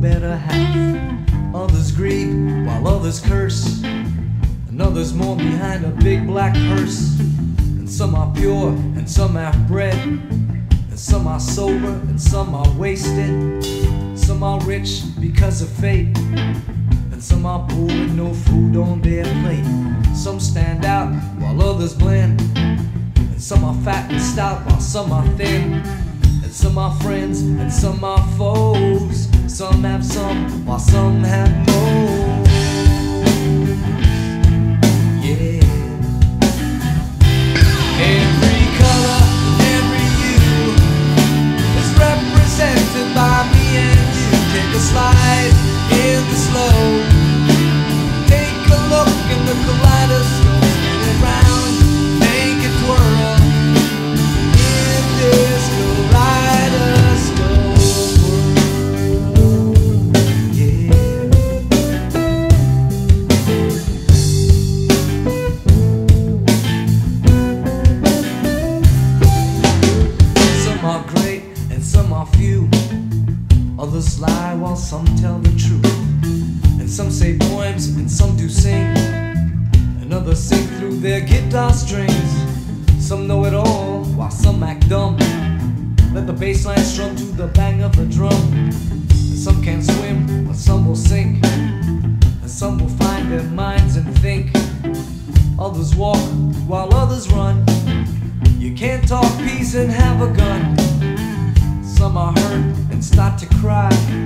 better half. Others grieve while others curse, and others mourn behind a big black hearse. And some are pure and some half-bred, and some are sober and some are wasted. Some are rich because of fate, and some are poor with no food on their plate. Some stand out while others blend, and some are fat and stout while some are thin. And some are friends and some are foes. Some have some while some have most. Yeah. Every color, every hue is represented by me and you. Take a slide in the slow. Take a look in the kaleidoscope. Spin it round, make it twirl in this kaleidoscope world. Yeah. Some are great and some are few. Others lie while some tell the truth. And some say poems and some do sing, and others sing through their guitar strings. Some know it all while some act dumb. Let the bass line strum to the bang of the drum. And some can't swim, but some will sink, and some will find their minds and think. Others walk while others run. You can't talk peace and have a gun. Some are hurt and start to cry.